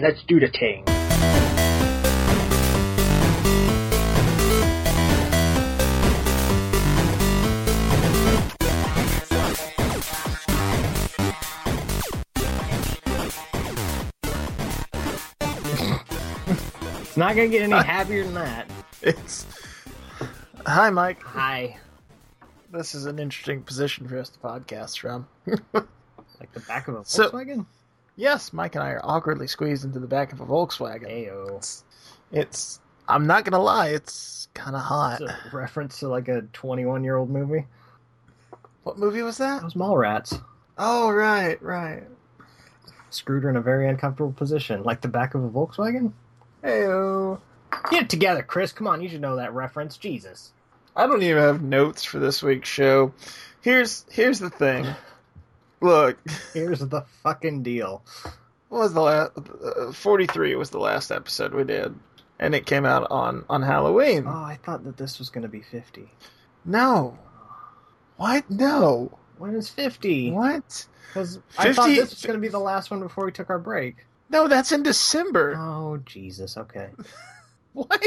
let's do the thing. It's not gonna get any happier than that. Hi, Mike. Hi. This is an interesting position for us to podcast from. Like the back of a Volkswagen? Yes, Mike and I are awkwardly squeezed into the back of a Volkswagen. Ayo. It's I'm not gonna lie, it's kind of hot. It's a reference to like a 21-year-old movie. What movie was that? It was Mallrats. Oh, right. Screwed her in a very uncomfortable position, like the back of a Volkswagen. Heyo. Get it together, Chris. Come on, you should know that reference. Jesus. I don't even have notes for this week's show. Here's the thing. Look. Here's the fucking deal. What was the last? 43 was the last episode we did, and it came out on Halloween. Oh, I thought that this was going to be 50. No. What? No. When is 50? What? Because I thought this was going to be the last one before we took our break. No, that's in December. Oh, Jesus. Okay. What?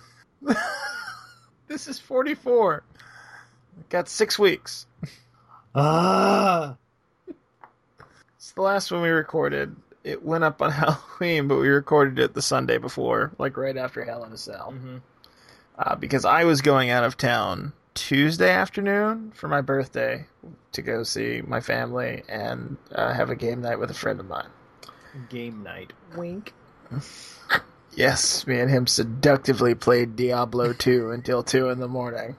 This is 44. Got 6 weeks. Ah. It's the last one we recorded. It went up on Halloween, but we recorded it the Sunday before, like right after Hell in a Cell. Mm-hmm. Because I was going out of town Tuesday afternoon for my birthday to go see my family and have a game night with a friend of mine. Game night. Wink. Yes, me and him seductively played Diablo 2 until 2 in the morning.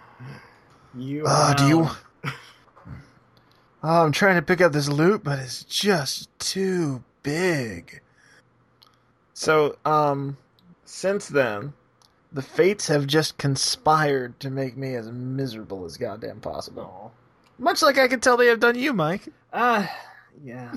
I'm trying to pick up this loot, but it's just too big. So, since then, the fates have just conspired to make me as miserable as goddamn possible. Aww. Much like I can tell they have done you, Mike. Yeah.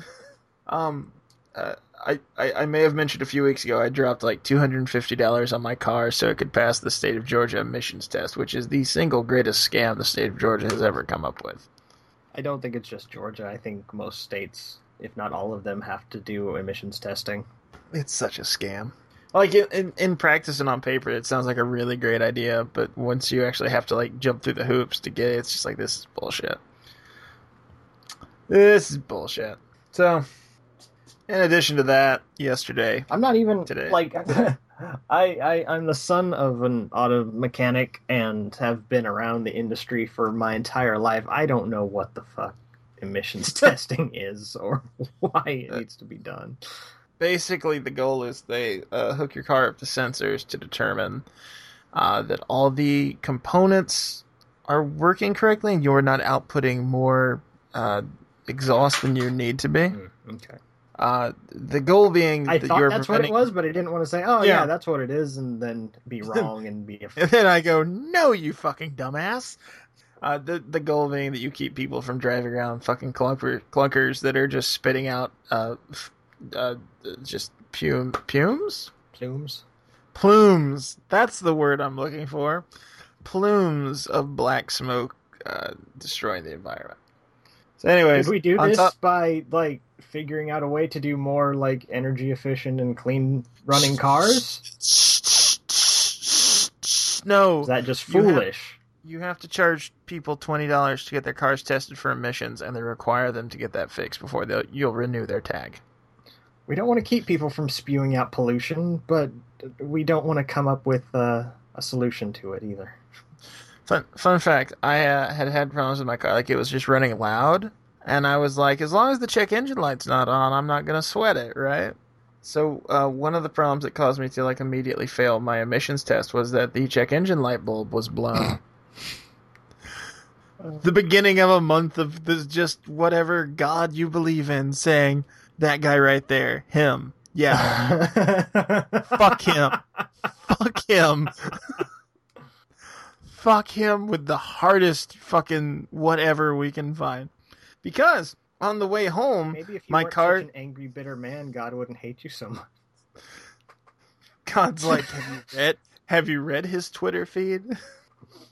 I may have mentioned a few weeks ago I dropped like $250 on my car so it could pass the state of Georgia emissions test, which is the single greatest scam the state of Georgia has ever come up with. I don't think it's just Georgia. I think most states, if not all of them, have to do emissions testing. It's such a scam. Like, in practice and on paper, it sounds like a really great idea, but once you actually have to, like, jump through the hoops to get it, it's just like, this is bullshit. This is bullshit. So, in addition to that, yesterday... I'm not even, today. like... I'm the son of an auto mechanic and have been around the industry for my entire life. I don't know what the fuck emissions testing is or why it needs to be done. Basically, the goal is they hook your car up to sensors to determine that all the components are working correctly and you're not outputting more exhaust than you need to be. Okay. The goal being I that thought you're that's preventing... what it was, but I didn't want to say, oh, yeah, that's what it is, and then be wrong and be... And then I go, no, you fucking dumbass. The goal being that you keep people from driving around fucking clunkers that are just spitting out just plumes? Plumes. That's the word I'm looking for. Plumes of black smoke destroying the environment. So anyways... Did we do this by, like, figuring out a way to do more, like, energy efficient and clean running cars? No. Is that just foolish? You have to charge people $20 to get their cars tested for emissions, and they require them to get that fixed before you'll renew their tag. We don't want to keep people from spewing out pollution, but we don't want to come up with a solution to it either. Fun fact, I had problems with my car. Like, it was just running loud, and I was like, as long as the check engine light's not on, I'm not going to sweat it, right? So one of the problems that caused me to, like, immediately fail my emissions test was that the check engine light bulb was blown. The beginning of a month of this, just whatever God you believe in, saying, that guy right there, him, yeah. Fuck him. Fuck him. Fuck him with the hardest fucking whatever we can find. Because on the way home, maybe if you my weren't car... such an angry, bitter man, God wouldn't hate you so much. God's like, have you read his Twitter feed?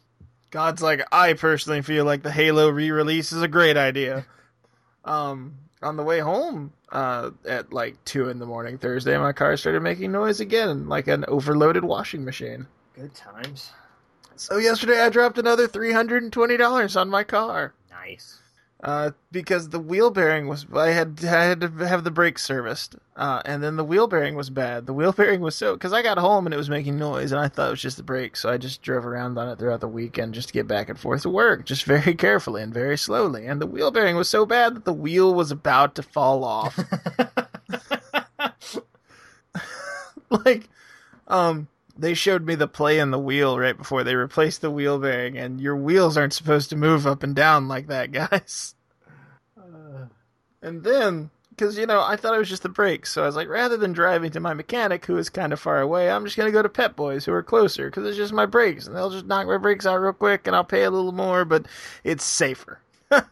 God's like, I personally feel like the Halo re-release is a great idea. On the way home, at like 2 a.m. Thursday, my car started making noise again, like an overloaded washing machine. Good times. So yesterday I dropped another $320 on my car. Nice. Because the wheel bearing was, I had to have the brakes serviced, and then the wheel bearing was bad. The wheel bearing was because I got home and it was making noise, and I thought it was just the brakes, so I just drove around on it throughout the weekend just to get back and forth to work, just very carefully and very slowly. And the wheel bearing was so bad that the wheel was about to fall off. Like, they showed me the play in the wheel right before they replaced the wheel bearing, and your wheels aren't supposed to move up and down like that, guys. And then, because, I thought it was just the brakes, so I was like, rather than driving to my mechanic, who is kind of far away, I'm just going to go to Pep Boys, who are closer, because it's just my brakes, and they'll just knock my brakes out real quick, and I'll pay a little more, but it's safer.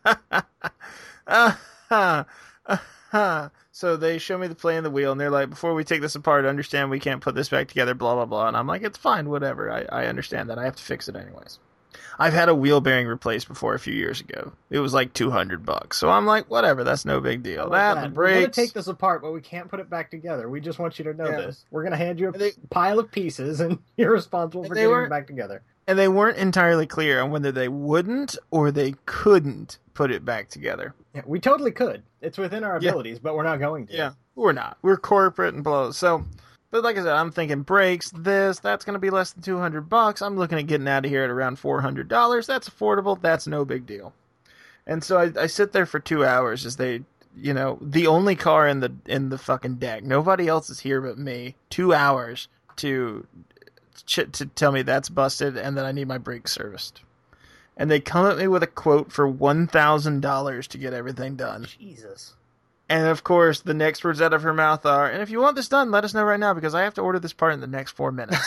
So they show me the play in the wheel, and they're like, before we take this apart, understand we can't put this back together, blah, blah, blah. And I'm like, it's fine, whatever. I understand that. I have to fix it anyways. I've had a wheel bearing replaced before a few years ago. It was like $200. So I'm like, whatever, that's no big deal. The brakes. We're going to take this apart, but we can't put it back together. We just want you to know this. We're going to hand you a pile of pieces, and you're responsible for getting them back together. And they weren't entirely clear on whether they wouldn't or they couldn't put it back together. Yeah, we totally could. It's within our abilities, but we're not going to. Yeah, we're not. We're corporate and blah. So, but like I said, I'm thinking brakes, that's going to be less than $200. I'm looking at getting out of here at around $400. That's affordable. That's no big deal. And so I sit there for 2 hours as they, the only car in the fucking deck. Nobody else is here but me. 2 hours to tell me that's busted and that I need my brakes serviced. And they come at me with a quote for $1,000 to get everything done. Jesus. And of course, the next words out of her mouth are, and if you want this done, let us know right now because I have to order this part in the next 4 minutes.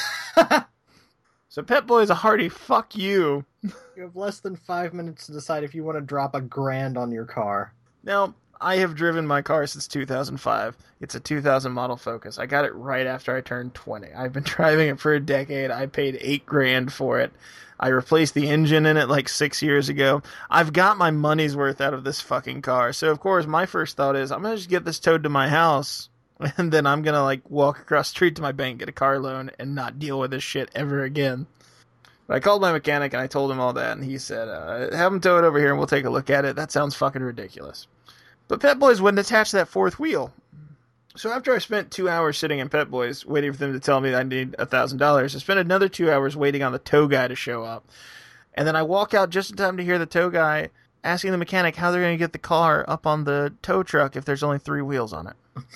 So Pep Boy is a hearty fuck you. You have less than 5 minutes to decide if you want to drop $1,000 on your car. Now, I have driven my car since 2005. It's a 2000 model Focus. I got it right after I turned 20. I've been driving it for a decade. I paid $8,000 for it. I replaced the engine in it like 6 years ago. I've got my money's worth out of this fucking car. So, of course, my first thought is, I'm going to just get this towed to my house, and then I'm going to, walk across the street to my bank, get a car loan, and not deal with this shit ever again. But I called my mechanic, and I told him all that, and he said, have him tow it over here, and we'll take a look at it. That sounds fucking ridiculous. But Pep Boys wouldn't attach that fourth wheel. So after I spent 2 hours sitting in Pep Boys waiting for them to tell me I need $1,000, I spent another 2 hours waiting on the tow guy to show up. And then I walk out just in time to hear the tow guy asking the mechanic how they're going to get the car up on the tow truck if there's only 3 wheels on it.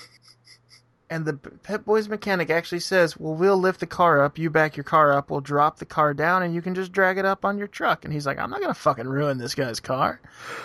And the Pep Boys mechanic actually says, well, we'll lift the car up, you back your car up, we'll drop the car down, and you can just drag it up on your truck. And he's like, I'm not going to fucking ruin this guy's car.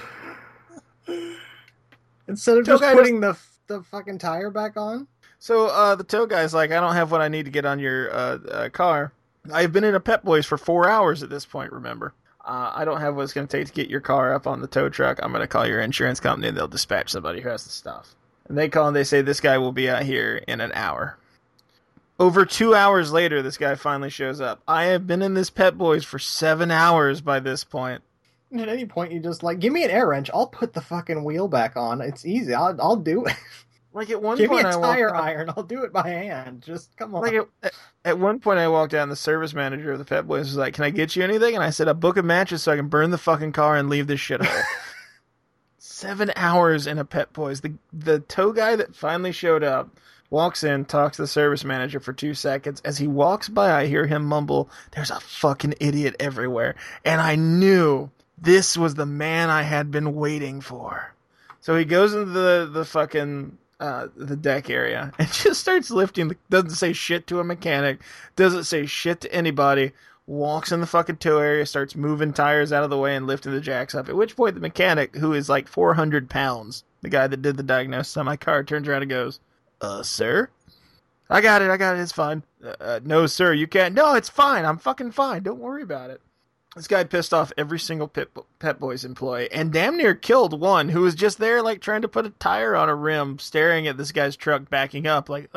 Instead of just putting the fucking tire back on? So the tow guy's like, I don't have what I need to get on your car. I've been in a Pep Boys for 4 hours at this point, remember. I don't have what it's going to take to get your car up on the tow truck. I'm going to call your insurance company and they'll dispatch somebody who has the stuff. And they call and they say, this guy will be out here in an hour. Over 2 hours later, this guy finally shows up. I have been in this Pep Boys for 7 hours by this point. At any point, you just give me an air wrench. I'll put the fucking wheel back on. It's easy. I'll do it. At one Give point, me a tire iron. I'll do it by hand. Just come on. At one point, I walked out and the service manager of the Pep Boys was like, can I get you anything? And I said, a book of matches so I can burn the fucking car and leave this shithole. 7 hours in a Pep Boys. The tow guy that finally showed up walks in, talks to the service manager for 2 seconds. As he walks by, I hear him mumble, there's a fucking idiot everywhere. And I knew this was the man I had been waiting for. So he goes into the fucking the deck area and just starts lifting. Doesn't say shit to a mechanic. Doesn't say shit to anybody. Walks in the fucking tow area, starts moving tires out of the way and lifting the jacks up. At which point the mechanic, who is 400 pounds, the guy that did the diagnosis on my car, turns around and goes, sir? I got it, it's fine. No, sir, you can't. No, it's fine, I'm fucking fine, don't worry about it. This guy pissed off every single Pep Boys employee and damn near killed one who was just there trying to put a tire on a rim, staring at this guy's truck backing up And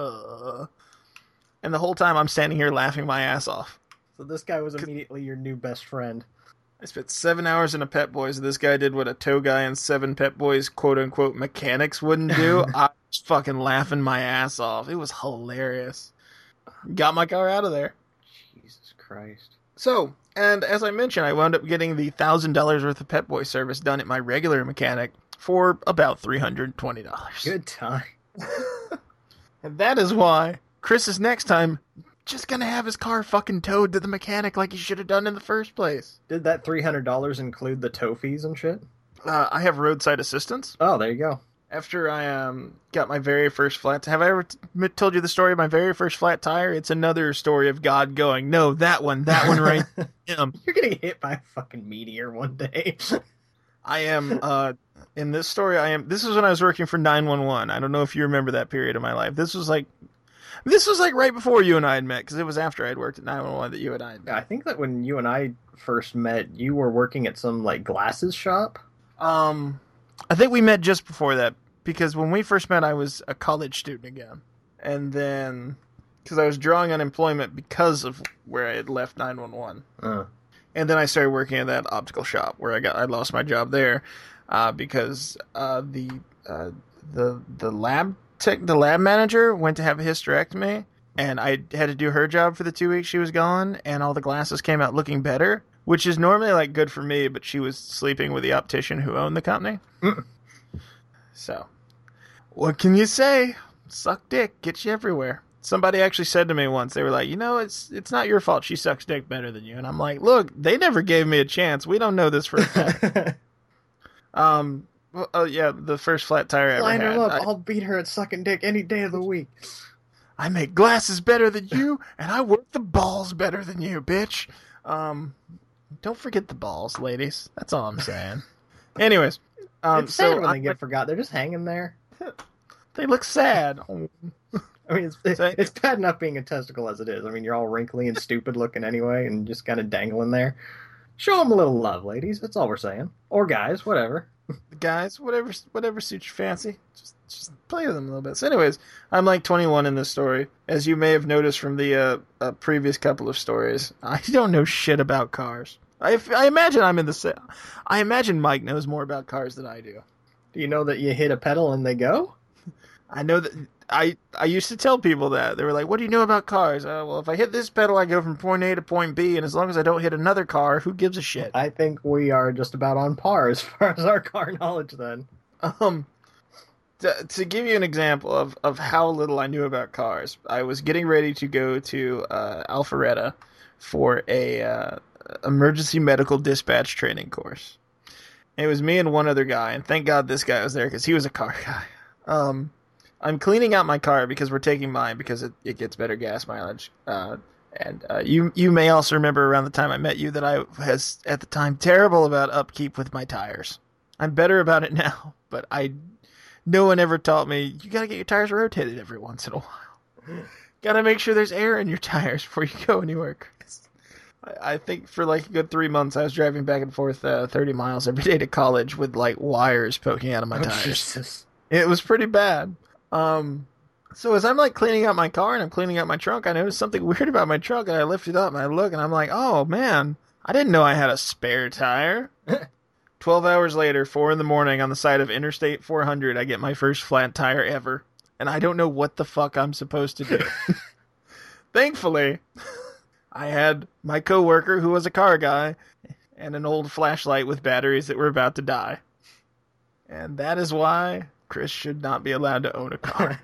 the whole time I'm standing here laughing my ass off. So this guy was immediately your new best friend. I spent 7 hours in a Pet Boys. This guy did what a tow guy and 7 Pet Boys quote-unquote mechanics wouldn't do. I was fucking laughing my ass off. It was hilarious. Got my car out of there. Jesus Christ. So, and as I mentioned, I wound up getting the $1,000 worth of Pet Boy service done at my regular mechanic for about $320. Good time. And that is why Chris is next time just gonna have his car fucking towed to the mechanic like he should have done in the first place. Did that $300 include the tow fees and shit? I have roadside assistance. Oh, there you go. After I got my very first flat... Have I ever told you the story of my very first flat tire? It's another story of God going, no, that one right. You're getting hit by a fucking meteor one day. I am, in this story, this is when I was working for 911. I don't know if you remember that period of my life. This was like right before you and I had met, because it was after I'd worked at 911 that you and I had met. I think that when you and I first met, you were working at some, like, glasses shop? I think we met just before that, because when we first met, I was a college student again. And then, because I was drawing unemployment because of where I had left 911. And then I started working at that optical shop where I lost my job there, because the lab manager went to have a hysterectomy, and I had to do her job for the 2 weeks she was gone, and all the glasses came out looking better, which is normally like good for me, but she was sleeping with the optician who owned the company. So, what can you say? Suck dick gets you everywhere. Somebody actually said to me once, they were like, it's not your fault she sucks dick better than you. And I'm like, look, they never gave me a chance. We don't know this for a fact. The first flat tire I ever Line had. her up. I'll beat her at sucking dick any day of the week. I make glasses better than you, and I work the balls better than you, bitch. Don't forget the balls, ladies. That's all I'm saying. Anyways. It's sad when they get forgot. They're just hanging there. They look sad. I mean, it's bad enough being a testicle as it is. I mean, you're all wrinkly and stupid looking anyway, and just kind of dangling there. Show them a little love, ladies. That's all we're saying. Or guys, whatever. Guys, whatever suits your fancy. Just play with them a little bit. So anyways, I'm like 21 in this story. As you may have noticed from the previous couple of stories, I don't know shit about cars. I imagine I imagine Mike knows more about cars than I do. Do you know that you hit a pedal and they go? I know that... I used to tell people that. They were like, what do you know about cars? Well, if I hit this pedal, I go from point A to point B, and as long as I don't hit another car, who gives a shit? I think we are just about on par as far as our car knowledge then. To give you an example of how little I knew about cars, I was getting ready to go to Alpharetta for a emergency medical dispatch training course. It was me and one other guy, and thank God this guy was there because he was a car guy. I'm cleaning out my car because we're taking mine because it gets better gas mileage. You may also remember around the time I met you that I was, at the time, terrible about upkeep with my tires. I'm better about it now, but no one ever taught me, you gotta get your tires rotated every once in a while. Gotta make sure there's air in your tires before you go anywhere. I think for like a good 3 months I was driving back and forth 30 miles every day to college with like wires poking out of my tires. Jesus. It was pretty bad. So as I'm like cleaning out my car and I'm cleaning out my trunk, I noticed something weird about my trunk, and I lift it up and I look and I'm like, oh man, I didn't know I had a spare tire. 12 hours later, 4 a.m. on the side of Interstate 400, I get my first flat tire ever. And I don't know what the fuck I'm supposed to do. Thankfully, I had my coworker who was a car guy and an old flashlight with batteries that were about to die. And that is why Chris should not be allowed to own a car.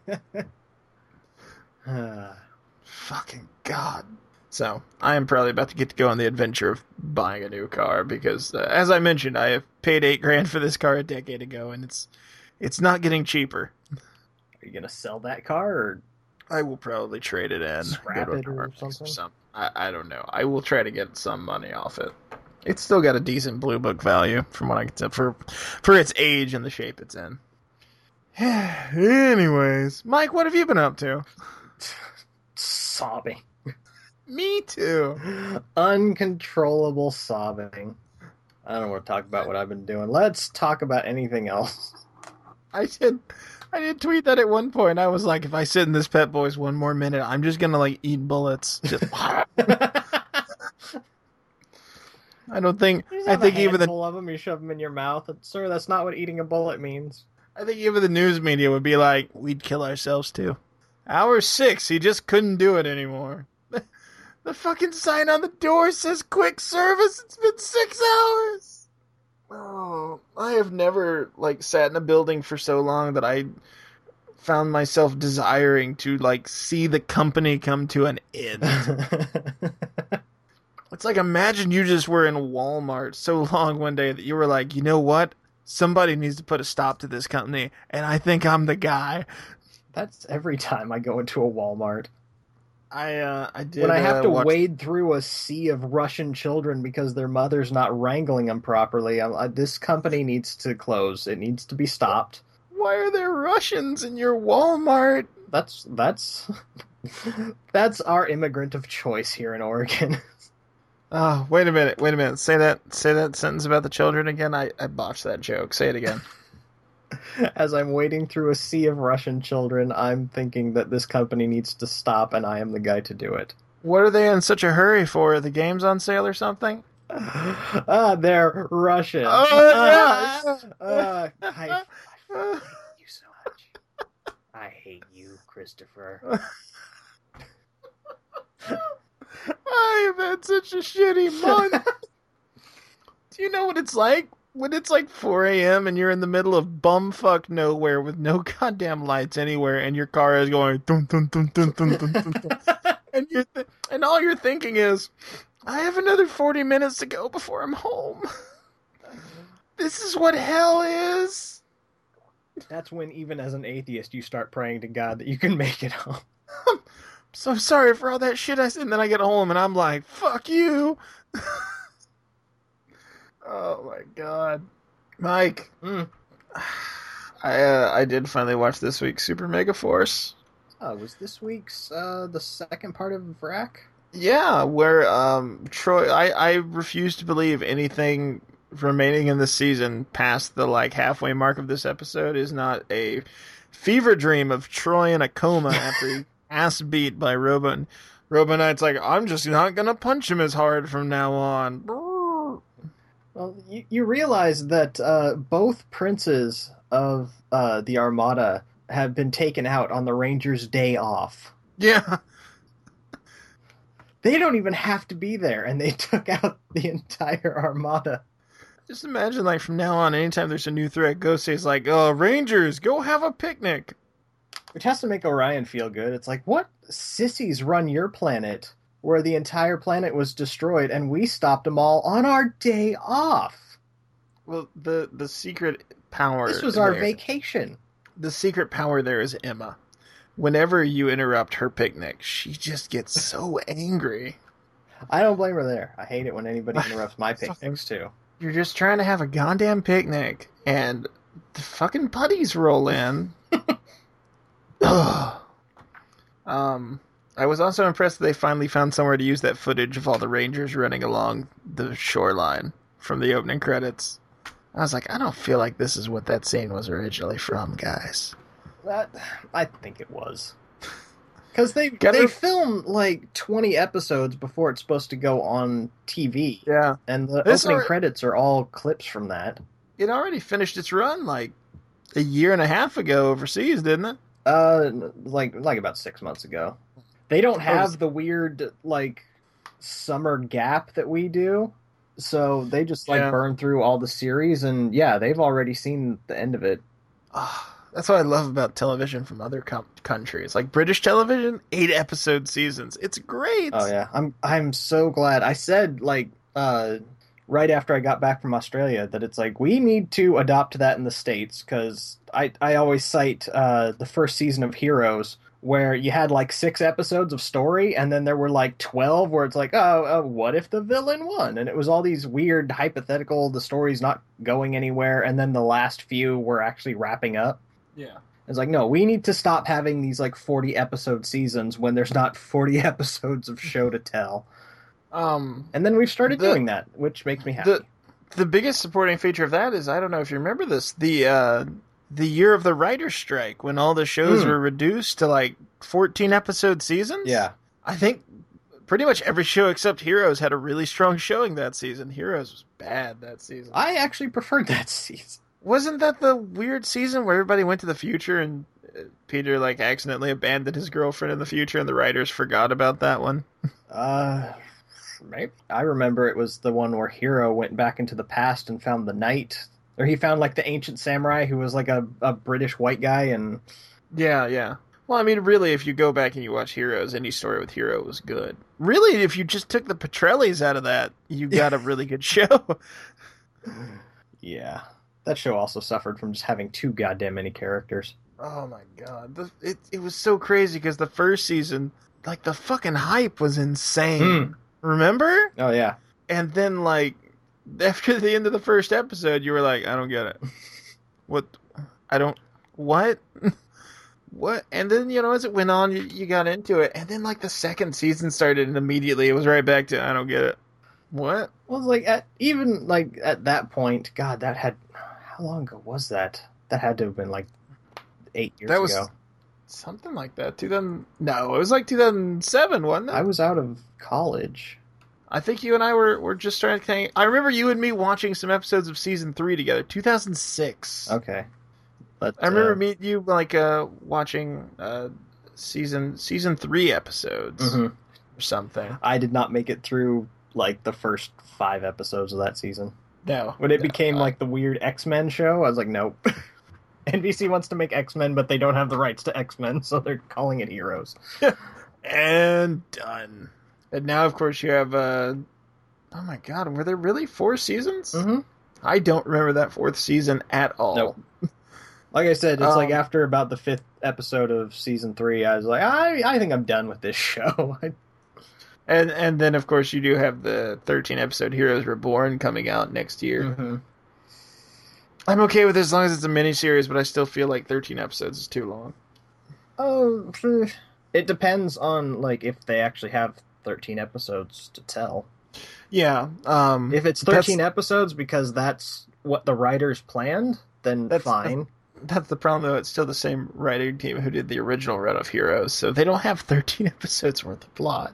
Fucking God. So, I am probably about to get to go on the adventure of buying a new car because, as I mentioned, I have paid $8,000 for this car a decade ago, and it's not getting cheaper. Are you gonna sell that car, or I will probably trade it in, scrap it, or something? I don't know. I will try to get some money off it. It's still got a decent blue book value, from what I can tell, for its age and the shape it's in. Anyways, Mike, what have you been up to? Sobbing. Me too. Uncontrollable sobbing. I don't want to talk about what I've been doing. Let's talk about anything else. I did tweet that at one point. I was like, if I sit in this Pet Boys one more minute, I'm just gonna like eat bullets. Just I don't think. You just I have think a even the. handful of them, you shove them in your mouth. Sir, that's not what eating a bullet means. I think even the news media would be like, "We'd kill ourselves too." Hour 6, he just couldn't do it anymore. The fucking sign on the door says quick service. It's been 6 hours. Oh, I have never sat in a building for so long that I found myself desiring to see the company come to an end. It's like, imagine you just were in Walmart so long one day that you were like, you know what? Somebody needs to put a stop to this company, and I think I'm the guy. That's every time I go into a Walmart. I did. When I have to wade through a sea of Russian children because their mother's not wrangling them properly, this company needs to close. It needs to be stopped. Why are there Russians in your Walmart? That's that's our immigrant of choice here in Oregon. Oh, wait a minute. Say that sentence about the children again. I botched that joke. Say it again. As I'm wading through a sea of Russian children, I'm thinking that this company needs to stop, and I am the guy to do it. What are they in such a hurry for? Are the games on sale or something? They're Russian. Oh, yes! I hate you so much. I hate you, Christopher. I've had such a shitty month. Do you know what it's like? When it's 4 a.m. and you're in the middle of bumfuck nowhere with no goddamn lights anywhere, and your car is going dun dun dun dun dun dun dun, dun. And all you're thinking is, I have another 40 minutes to go before I'm home. This is what hell is. That's when, even as an atheist, you start praying to God that you can make it home. I'm so sorry for all that shit I said, and then I get home and I'm like, fuck you. Oh my god, Mike! I did finally watch this week's Super Mega Force. Was this week's the second part of Vrak? Yeah, where Troy. I refuse to believe anything remaining in the season past the halfway mark of this episode is not a fever dream of Troy in a coma after he ass beat by Robo. And Robo Knight's like, I'm just not gonna punch him as hard from now on. Well, you realize that both princes of the Armada have been taken out on the Rangers' day off. Yeah. They don't even have to be there, and they took out the entire Armada. Just imagine, from now on, anytime there's a new threat, Ghostface's like, oh, Rangers, go have a picnic. Which has to make Orion feel good. It's like, what sissies run your planet where the entire planet was destroyed and we stopped them all on our day off? Well, the secret power... This was our vacation. The secret power there is Emma. Whenever you interrupt her picnic, she just gets so angry. I don't blame her there. I hate it when anybody interrupts my picnics, too. You're just trying to have a goddamn picnic, and the fucking putties roll in. I was also impressed that they finally found somewhere to use that footage of all the Rangers running along the shoreline from the opening credits. I was like, I don't feel like this is what that scene was originally from, guys. I think it was. Because they film 20 episodes before it's supposed to go on TV. Yeah. And the opening credits are all clips from that. It already finished its run a year and a half ago overseas, didn't it? Like about 6 months ago. They don't have the weird summer gap that we do, so they just burn through all the series, and they've already seen the end of it. That's what I love about television from other countries, like British television, 8-episode seasons. It's great. Oh yeah, I'm so glad. I said right after I got back from Australia that it's we need to adopt that in the States, because I always cite the first season of Heroes, where you had 6 episodes of story, and then there were 12 where it's what if the villain won? And it was all these weird hypothetical, the story's not going anywhere, and then the last few were actually wrapping up. Yeah. It's no, we need to stop having these 40 episode seasons when there's not 40 episodes of show to tell. And then we've started doing that, which makes me happy. The biggest supporting feature of that is, I don't know if you remember this, the year of the writer's strike, when all the shows were reduced to 14 episode seasons. Yeah. I think Pretty much every show except Heroes had a really strong showing that season. Heroes was bad that season. I actually preferred that season. Wasn't that the weird season where everybody went to the future and Peter like accidentally abandoned his girlfriend in the future and the writers forgot about that one? Maybe. I remember it was the one where Hero went back into the past and found the knight. Or he found like the ancient samurai who was like a British white guy and... Yeah. Well, I mean, really, if you go back and you watch Heroes, any story with Hero was good. Really, if you just took the Petrellis out of that, you got a really good show. Yeah. That show also suffered from just having too goddamn many characters. Oh my god. It was so crazy because the first season, like, the fucking hype was insane. Remember? Oh, yeah. And then, like, after the end of the first episode, you were like, I don't get it. What? What? What? And then, as it went on, you got into it. And then, like, the second season started, and immediately it was right back to, I don't get it. What? Well, like, at that point, God, that had... How long ago was that? That had to have been, like, 8 years ago. That was something like that. No, it was like 2007, wasn't it? I was out of college. I think you and I were just starting to... I remember you and me watching some episodes of Season 3 together. 2006. Okay. But, I remember meeting you, like, watching Season 3 episodes or something. I did not make it through, like, the first 5 episodes of that season. No. When it became, like, the weird X-Men show, I was like, nope. NBC wants to make X-Men, but they don't have the rights to X-Men, so they're calling it Heroes. And done. And now, of course, you have, oh my god, were there really 4 seasons? Mm-hmm. I don't remember that 4th season at all. Nope. Like I said, it's like after about the 5th episode of Season 3, I was like, I think I'm done with this show. And then, of course, you do have the 13-episode Heroes Reborn coming out next year. Mm-hmm. I'm okay with it as long as it's a miniseries, but I still feel like 13 episodes is too long. Oh, it depends on, like, if they actually have 13 episodes to tell. Yeah. If it's 13 episodes because that's what the writers planned, then that's fine. That's the problem, though. It's still the same writing team who did the original run of Heroes, so they don't have 13 episodes worth of plot.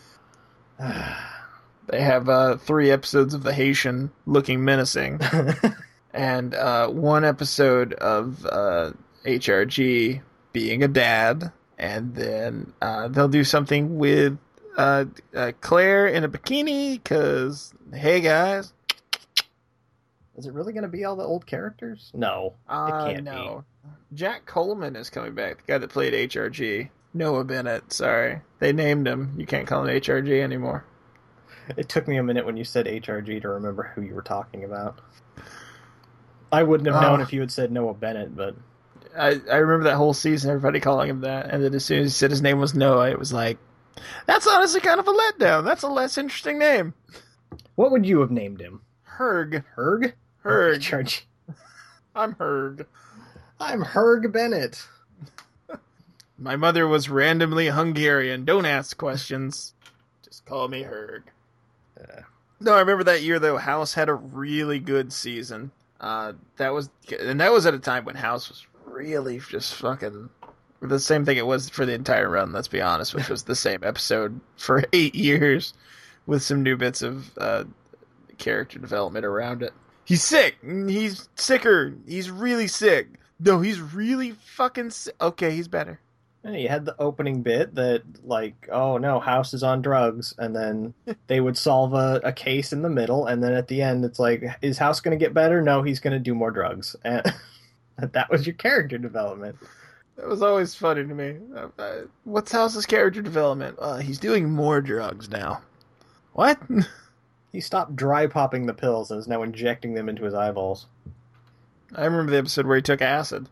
They have 3 episodes of the Haitian looking menacing, and 1 episode of HRG being a dad, and then they'll do something with Claire in a bikini, because, hey guys. Is it really going to be all the old characters? No, it can't be. Jack Coleman is coming back, the guy that played HRG. Noah Bennett, sorry. They named him. You can't call him HRG anymore. It took me a minute when you said HRG to remember who you were talking about. I wouldn't have known if you had said Noah Bennett, but... I remember that whole season, everybody calling him that, and then as soon as he said his name was Noah, it was like, that's honestly kind of a letdown. That's a less interesting name. What would you have named him? Herg. Herg? Herg. I'm Herg. I'm Herg Bennett. My mother was randomly Hungarian. Don't ask questions. Just call me Herg. No, I remember that year, though, House had a really good season. That was at a time when House was really just fucking the same thing it was for the entire run, let's be honest, which was the same episode for 8 years with some new bits of character development around it. He's sick. He's sicker. He's really sick. No, he's really fucking sick. Okay, he's better. And you had the opening bit that, like, oh no, House is on drugs, and then they would solve a case in the middle, and then at the end it's like, is House going to get better? No, he's going to do more drugs. And that was your character development. That was always funny to me. What's House's character development? He's doing more drugs now. What? He stopped dry popping the pills and is now injecting them into his eyeballs. I remember the episode where he took acid.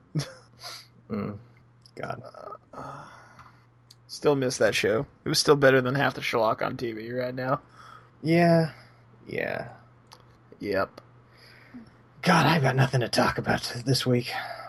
God. Still miss that show. It was still better than half the schlock on TV right now. Yeah. Yep. God, I've got nothing to talk about this week.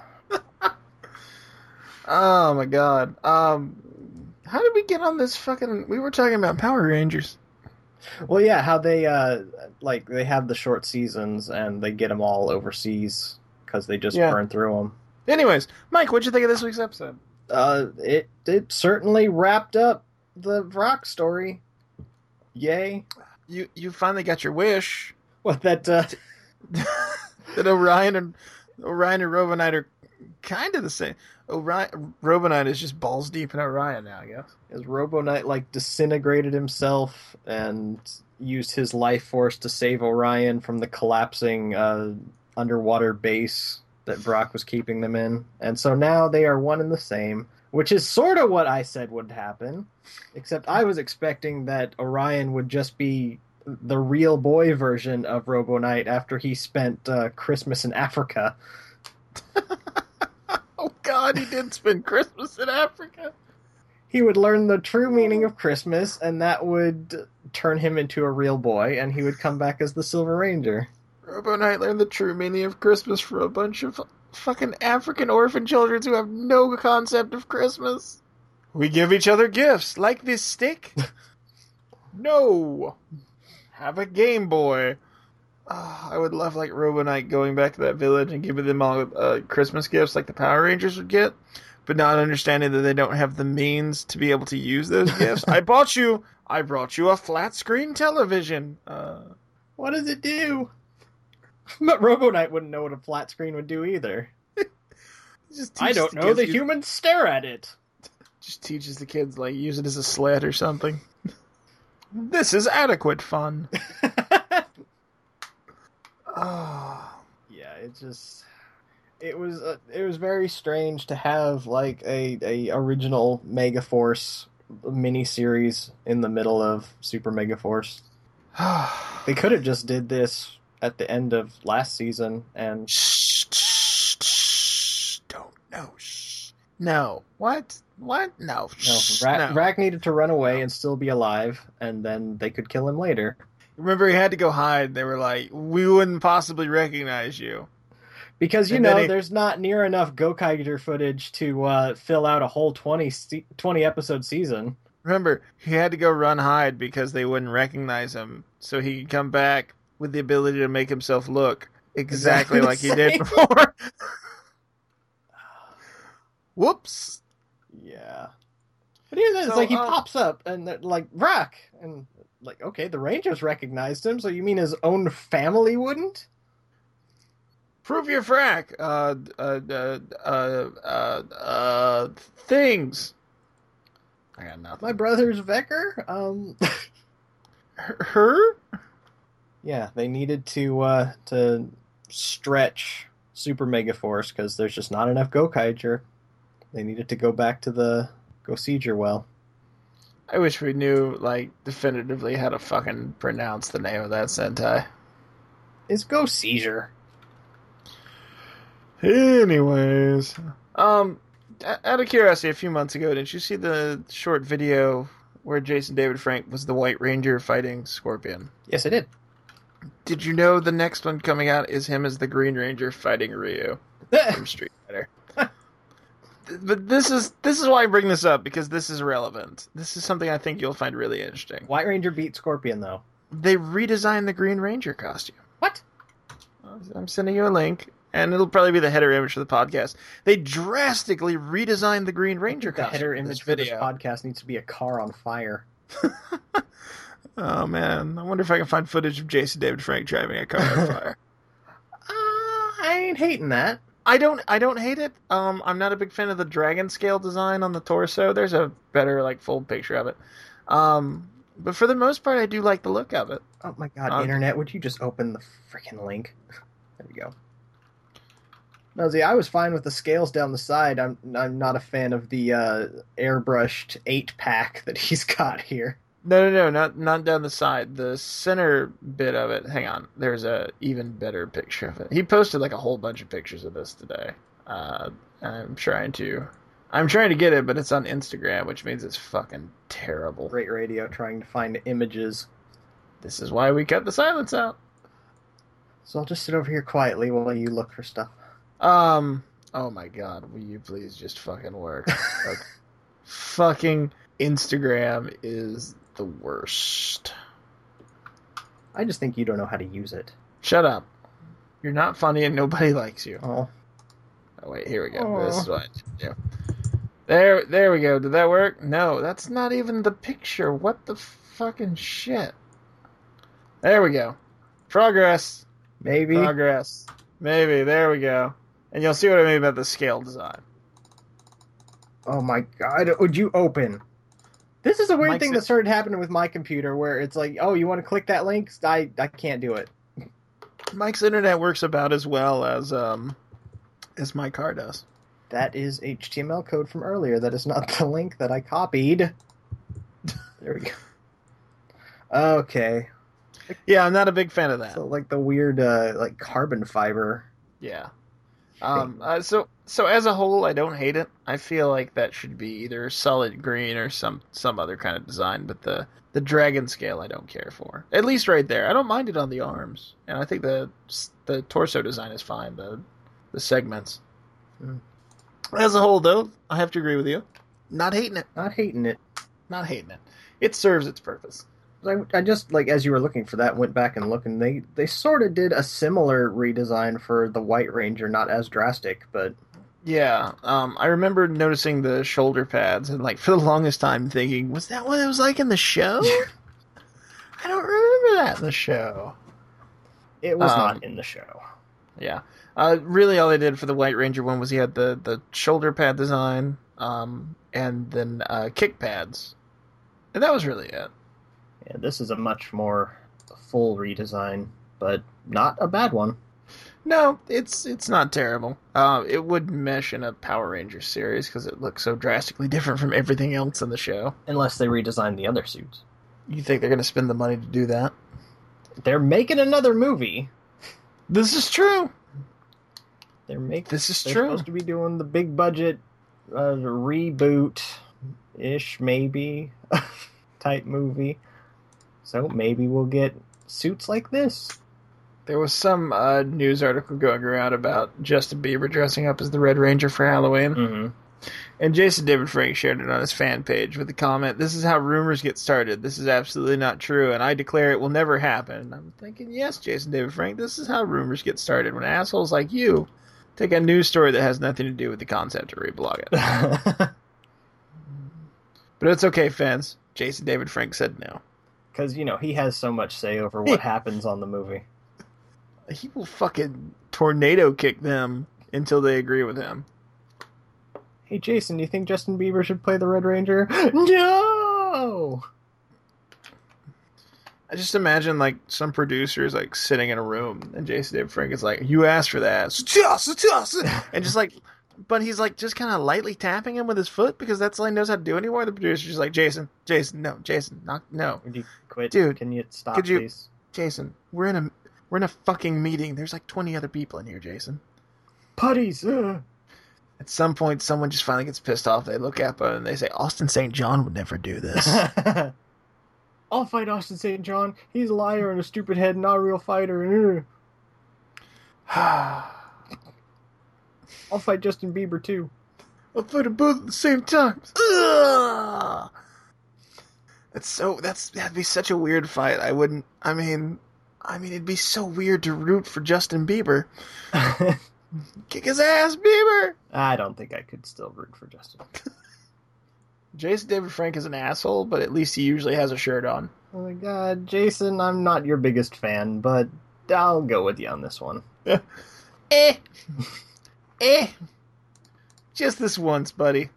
Oh my god. How did we get on this fucking... We were talking about Power Rangers. Well, yeah, how they, they have the short seasons and they get them all overseas because they just burn through them. Anyways, Mike, what'd you think of this week's episode? It certainly wrapped up the Rock story. Yay! You finally got your wish. What that? That Orion and Robonite are kind of the same. Robonite is just balls deep in Orion now, I guess. As Robonite like disintegrated himself and used his life force to save Orion from the collapsing underwater base that Brock was keeping them in, and so now they are one and the same. Which is sort of what I said would happen, except I was expecting that Orion would just be the real boy version of Robonite after he spent Christmas in Africa. Oh God, he did spend Christmas in Africa. He would learn the true meaning of Christmas, and that would turn him into a real boy, and he would come back as the Silver Ranger. Robonite learned the true meaning of Christmas from a bunch of fucking African orphan children who have no concept of Christmas. We give each other gifts, like this stick. No. Have a Game Boy. Oh, I would love like Robonite going back to that village and giving them all Christmas gifts like the Power Rangers would get, but not understanding that they don't have the means to be able to use those gifts. I brought you a flat screen television. What does it do? But Robonite wouldn't know what a flat screen would do either. I don't know. The humans stare at it. Just teaches the kids, like, use it as a sled or something. This is adequate fun. Oh. Yeah, it was very strange to have like a original Megaforce miniseries in the middle of Super Megaforce. They could have just did this at the end of last season and No. What? No. Rack needed to run away and still be alive, and then they could kill him later. Remember, he had to go hide. They were like, we wouldn't possibly recognize you. Because, there's not near enough Gokaiger footage to fill out a whole 20 episode season. Remember, he had to go hide because they wouldn't recognize him, so he could come back with the ability to make himself look exactly like he did before. Whoops. Yeah. But it's like he pops up and like, Rack, and like, okay, the Rangers recognized him, so you mean his own family wouldn't? Prove your frack. Things. I got nothing. My brother's Vecker? Her? Yeah, they needed to stretch Super Megaforce because there's just not enough Gokaiger. They needed to go back to the Goseiger well. I wish we knew, like, definitively how to fucking pronounce the name of that Sentai. It's Goseiger. Anyways. Out of curiosity, a few months ago, did you see the short video where Jason David Frank was the White Ranger fighting Scorpion? Yes, I did. Did you know the next one coming out is him as the Green Ranger fighting Ryu from Street Fighter? But this is why I bring this up, because this is relevant. This is something I think you'll find really interesting. White Ranger beat Scorpion, though. They redesigned the Green Ranger costume. What? I'm sending you a link, and it'll probably be the header image for the podcast. They drastically redesigned the Green Ranger costume. The header image for this podcast needs to be a car on fire. Oh, man. I wonder if I can find footage of Jason David Frank driving a car on fire. I ain't hating that. I don't hate it. I'm not a big fan of the dragon scale design on the torso. There's a better, like, full picture of it. But for the most part, I do like the look of it. Oh my god, Internet, would you just open the freaking link? There we go. No, see, I was fine with the scales down the side. I'm not a fan of the airbrushed 8-pack that he's got here. No, not down the side. The center bit of it. Hang on, there's a even better picture of it. He posted like a whole bunch of pictures of this today. I'm trying to get it, but it's on Instagram, which means it's fucking terrible. Great radio trying to find images. This is why we cut the silence out. So I'll just sit over here quietly while you look for stuff. Oh my god, will you please just fucking work? Okay. Fucking Instagram is the worst. I just think you don't know how to use it. Shut up. You're not funny and nobody likes you. Oh wait, here we go. Oh. This is what I do. There we go. Did that work? No, that's not even the picture. What the fucking shit. There we go. Progress. Maybe. Progress. Maybe. There we go. And you'll see what I mean about the scale design. Oh my god, would you open? This is a weird Mike's thing that started happening with my computer where it's like, oh, you want to click that link? I can't do it. Mike's internet works about as well as my car does. That is HTML code from earlier. That is not the link that I copied. There we go. Okay. Yeah, I'm not a big fan of that. So like the weird like carbon fiber. Yeah. So as a whole, I don't hate it. I feel like that should be either solid green or some other kind of design, but the dragon scale I don't care for. At least right there. I don't mind it on the arms. And I think the torso design is fine, the segments. As a whole, though, I have to agree with you. Not hating it. Not hating it. Not hating it. It serves its purpose. I just, like, as you were looking for that, went back and looked, and they sort of did a similar redesign for the White Ranger, not as drastic, but... Yeah, I remember noticing the shoulder pads, and, like, for the longest time thinking, was that what it was like in the show? I don't remember that in the show. It was not in the show. Yeah. Really all they did for the White Ranger one was he had the shoulder pad design, and then kick pads. And that was really it. Yeah, this is a much more full redesign, but not a bad one. No, it's not terrible. It would mesh in a Power Rangers series because it looks so drastically different from everything else in the show. Unless they redesign the other suits. You think they're going to spend the money to do that? They're making another movie. This is true. They're true. supposed to be doing the big budget reboot-ish, maybe, type movie. So maybe we'll get suits like this. There was some news article going around about Justin Bieber dressing up as the Red Ranger for Halloween. Mm-hmm. And Jason David Frank shared it on his fan page with the comment, "This is how rumors get started. This is absolutely not true, and I declare it will never happen." And I'm thinking, yes, Jason David Frank, this is how rumors get started. When assholes like you take a news story that has nothing to do with the concept to reblog it. But it's okay, fans. Jason David Frank said no. Because, he has so much say over what happens on the movie. He will fucking tornado kick them until they agree with him. Hey, Jason, do you think Justin Bieber should play the Red Ranger? No! I just imagine, like, some producers, like, sitting in a room, and Jason David Frank is like, "You asked for that." And just, like, but he's, like, just kind of lightly tapping him with his foot, because that's all he knows how to do anymore. The producer's just like, Jason, no, no. Would you quit? Dude, can you stop, please? Jason, we're in a fucking meeting. There's, like, 20 other people in here, Jason. Putties! At some point, someone just finally gets pissed off. They look at him, and they say, "Austin St. John would never do this." I'll fight Austin St. John. He's a liar and a stupid head, not a real fighter. I'll fight Justin Bieber, too. I'll fight them both at the same time. Ugh! That'd be such a weird fight. I mean, it'd be so weird to root for Justin Bieber. Kick his ass, Bieber! I don't think I could still root for Justin. Jason David Frank is an asshole, but at least he usually has a shirt on. Oh my god, Jason, I'm not your biggest fan, but I'll go with you on this one. Just this once, buddy.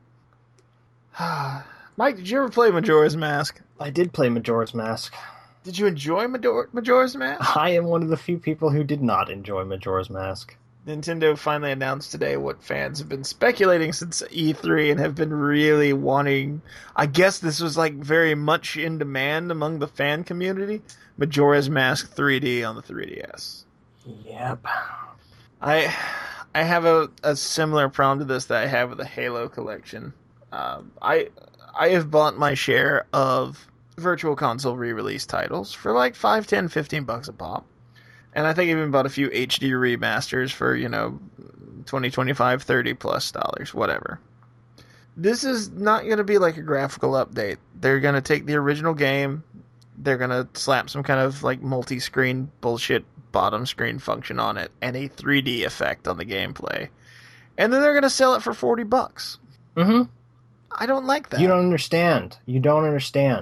Mike, did you ever play Majora's Mask? I did play Majora's Mask. Did you enjoy Majora's Mask? I am one of the few people who did not enjoy Majora's Mask. Nintendo finally announced today what fans have been speculating since E3 and have been really wanting. I guess this was like very much in demand among the fan community. Majora's Mask 3D on the 3DS. Yep. I have a similar problem to this that I have with the Halo collection. I have bought my share of Virtual Console re-release titles for like $5, $10, $15 a pop. And I think I even bought a few HD remasters for, $20, $25, $30+ whatever. This is not going to be like a graphical update. They're going to take the original game, they're going to slap some kind of like multi-screen bullshit bottom screen function on it, and a 3D effect on the gameplay. And then they're going to sell it for $40. Mm-hmm. I don't like that. You don't understand.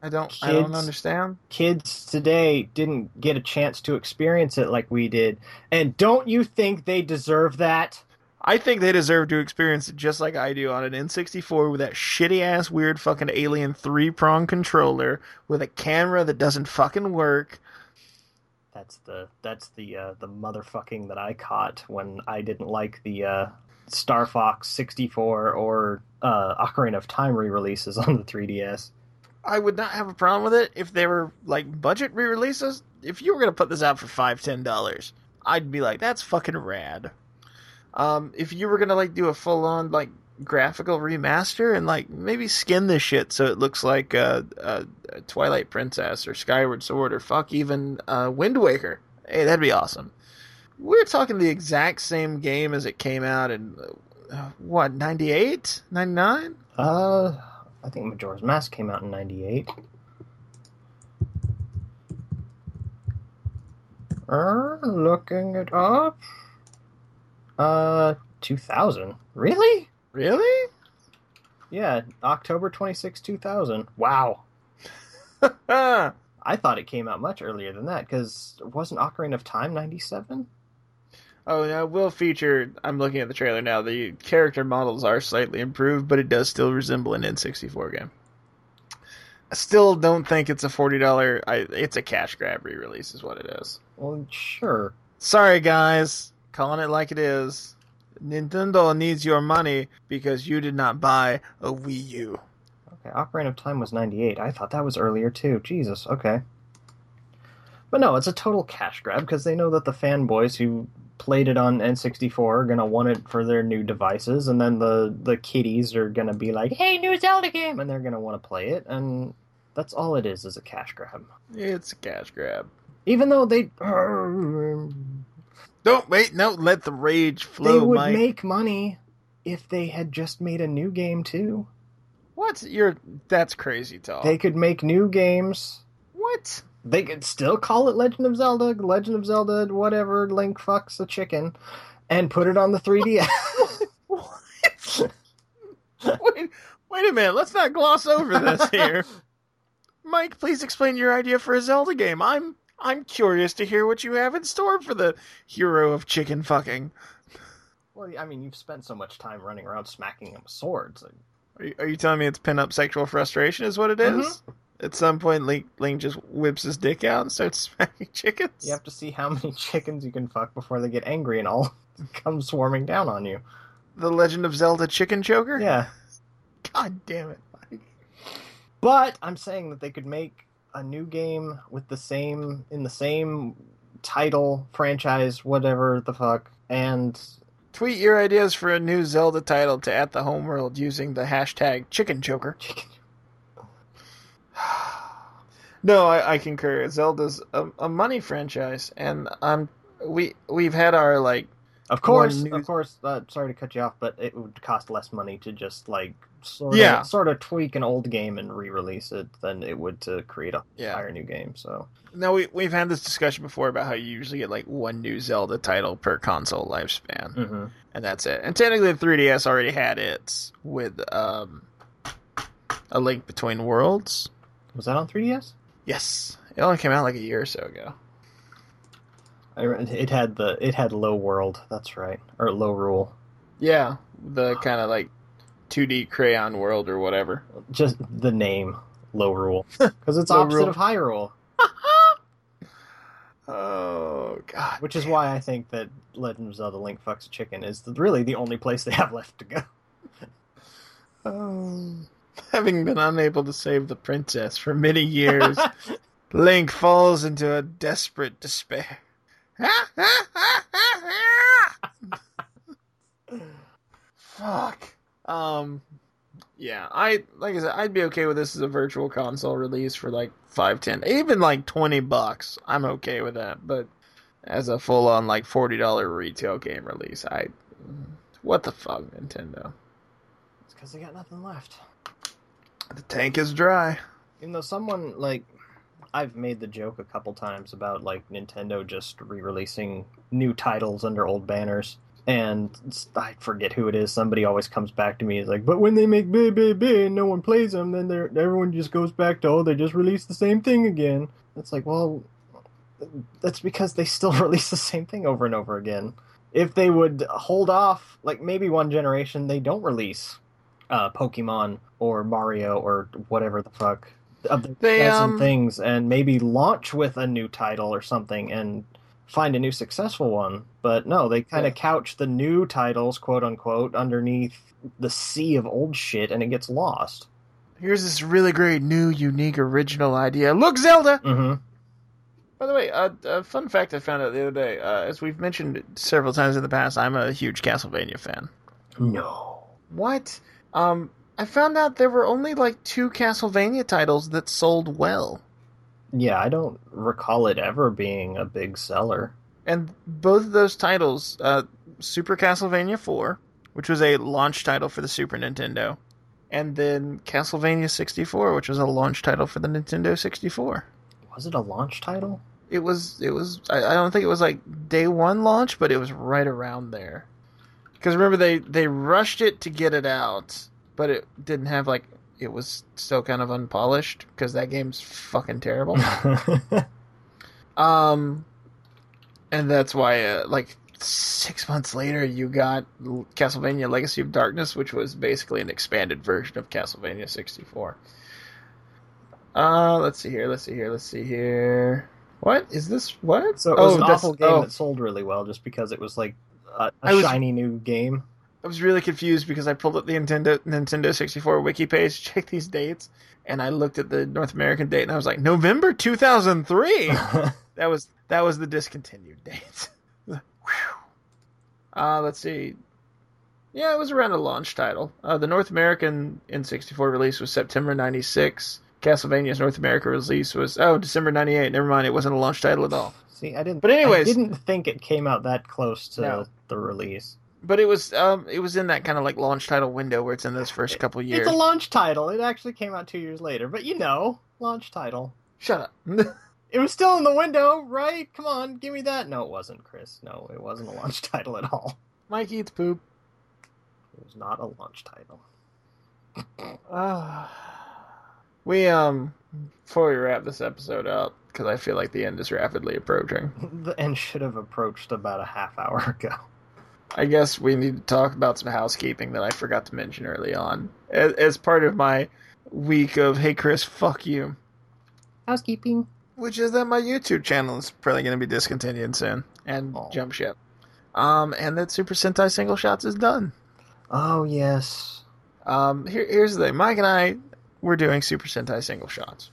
I don't Kids understand. kids today didn't get a chance to experience it like we did. And don't you think they deserve that? I think they deserve to experience it just like I do on an N64 with that shitty ass weird fucking alien 3-prong controller with a camera that doesn't fucking work. That's the motherfucking that I caught when I didn't like the Star Fox 64 or Ocarina of Time re-releases on the 3DS. I would not have a problem with it if they were like budget re-releases. If you were gonna put this out for $5-10, I'd be like, that's fucking rad. If you were gonna like do a full-on like graphical remaster and like maybe skin this shit so it looks like Twilight Princess or Skyward Sword or fuck even Wind Waker, hey, that'd be awesome. We're talking the exact same game as it came out in what, 98, 99? I think Majora's Mask came out in 98. Looking it up. 2000. Really? Really? Yeah, October 26, 2000. Wow. Oh I thought it came out much earlier than that, because wasn't Ocarina of Time 97? no, will feature. I'm looking at the trailer now. The character models are slightly improved, but it does still resemble an N64 game. I still don't think it's a $40. It's a cash grab re-release, is what it is. Well, sure. Sorry, guys, calling it like it is. Nintendo needs your money because you did not buy a Wii U. Okay, Ocarina of Time was 98. I thought that was earlier, too. Jesus, okay. But no, it's a total cash grab, because they know that the fanboys who played it on N64 are going to want it for their new devices, and then the kiddies are going to be like, hey, new Zelda game! And they're going to want to play it, and that's all it is a cash grab. It's a cash grab. Even though they... Don't wait, no, let the rage flow, They would Mike. make money if they had just made a new game, too. What? That's crazy talk. They could make new games. What? They could still call it Legend of Zelda, whatever, Link fucks a chicken, and put it on the 3DS. What? Wait a minute, let's not gloss over this here. Mike, please explain your idea for a Zelda game. I'm curious to hear what you have in store for the hero of chicken fucking. Well, I mean, you've spent so much time running around smacking him with swords. Are you telling me it's pin-up sexual frustration is what it is? Mm-hmm. At some point, Link just whips his dick out and starts smacking chickens? You have to see how many chickens you can fuck before they get angry and all come swarming down on you. The Legend of Zelda Chicken Choker? Yeah. God damn it, Mike. But I'm saying that they could make a new game with in the same title, franchise, whatever the fuck, and... Tweet your ideas for a new Zelda title to @thehomeworld using the hashtag Chicken Choker. No, I concur. Zelda's a money franchise, and we've had our like. Of course. Sorry to cut you off, but it would cost less money to just like sort of tweak an old game and re-release it than it would to create a entire new game. So no, we've had this discussion before about how you usually get like one new Zelda title per console lifespan, and that's it. And technically, the 3DS already had it with A Link Between Worlds. Was that on 3DS? Yes, it only came out like a year or so ago. It had Low World. That's right, or Low Rule. Yeah, the kind of like 2D crayon world or whatever. Just the name Low Rule, because it's opposite of High Rule. Oh god! Which is why I think that Legend of Zelda: Link Fucks a Chicken is really the only place they have left to go. Having been unable to save the princess for many years, Link falls into a desperate despair. Fuck. Yeah, like I said, I'd be okay with this as a virtual console release for like $5-10, even like $20. I'm okay with that, but as a full-on like $40 retail game release, what the fuck, Nintendo? It's because they got nothing left. The tank is dry. Even though someone like I've made the joke a couple times about like Nintendo just re-releasing new titles under old banners. And I forget who it is. Somebody always comes back to me. Is like, but when they make and no one plays them, then everyone just goes back to, they just released the same thing again. It's like, well, that's because they still release the same thing over and over again. If they would hold off, like maybe one generation, they don't release Pokemon or Mario or whatever the fuck of the dozen things, and maybe launch with a new title or something and find a new successful one. But no, they kind of couch the new titles, quote unquote, underneath the sea of old shit, and it gets lost. Here's this really great new, unique, original idea. Look, Zelda! Mm-hmm. By the way, a fun fact I found out the other day, as we've mentioned several times in the past, I'm a huge Castlevania fan. No. What? I found out there were only like 2 Castlevania titles that sold well. Yeah, I don't recall it ever being a big seller. And both of those titles, Super Castlevania 4, which was a launch title for the Super Nintendo, and then Castlevania 64, which was a launch title for the Nintendo 64. Was it a launch title? It was. I don't think it was like day one launch, but it was right around there. Because remember, they rushed it to get it out, but it didn't have like, it was still kind of unpolished because that game's fucking terrible. And that's why like 6 months later you got Castlevania Legacy of Darkness, which was basically an expanded version of Castlevania 64. Let's see here. What is this? What? So it was an awful game that sold really well just because it was like a shiny new game. I was really confused because I pulled up the Nintendo 64 wiki page to check these dates, and I looked at the North American date, and I was like, November 2003. That was the discontinued date. Let's see. Yeah, it was around a launch title. The North American N64 release was September 96. Castlevania's North America release was December 98. Never mind, it wasn't a launch title at all. See, I didn't. But anyways, I didn't think it came out that close to the release. But it was in that kind of like launch title window where it's in those first couple years. It's a launch title. It actually came out 2 years later, but launch title. Shut up. It was still in the window, right? Come on, give me that. No, it wasn't, Chris. No, it wasn't a launch title at all. Mike eats poop. It was not a launch title. Before we wrap this episode up, because I feel like the end is rapidly approaching. The end should have approached about a half hour ago. I guess we need to talk about some housekeeping that I forgot to mention early on. As part of my week of, hey Chris, fuck you. Housekeeping. Which is that my YouTube channel is probably going to be discontinued soon. And jump ship. And that Super Sentai Single Shots is done. Oh, yes. Here's the thing. Mike and I were doing Super Sentai Single Shots.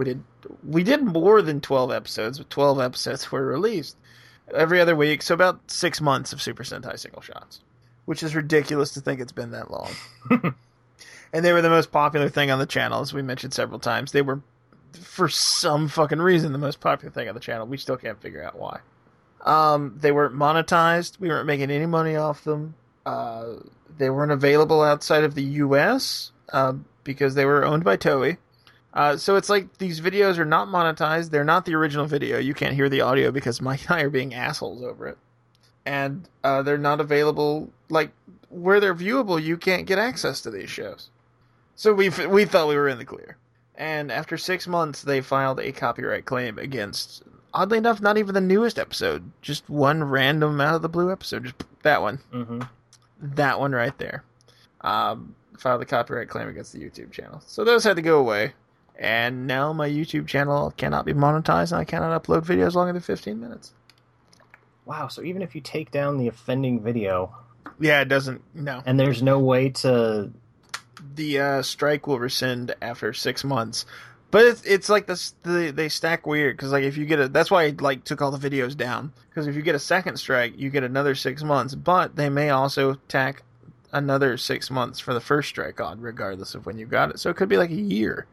We did more than 12 episodes, but 12 episodes were released every other week, so about 6 months of Super Sentai Single Shots, which is ridiculous to think it's been that long. And they were the most popular thing on the channel, as we mentioned several times. They were, for some fucking reason, the most popular thing on the channel. We still can't figure out why. They weren't monetized. We weren't making any money off them. They weren't available outside of the U.S., because they were owned by Toei. So it's like these videos are not monetized. They're not the original video. You can't hear the audio because Mike and I are being assholes over it. And they're not available, like, where they're viewable, you can't get access to these shows. So we thought we were in the clear. And after 6 months, they filed a copyright claim against, oddly enough, not even the newest episode. Just one random out of the blue episode. Just that one. Mm-hmm. That one right there. Filed a copyright claim against the YouTube channel. So those had to go away. And now my YouTube channel cannot be monetized, and I cannot upload videos longer than 15 minutes. Wow, so even if you take down the offending video... Yeah, it doesn't... No. And there's no way to... The strike will rescind after 6 months. But it's like they stack weird, because like if you get that's why I like took all the videos down. Because if you get a second strike, you get another 6 months. But they may also tack another 6 months for the first strike on, regardless of when you got it. So it could be like a year.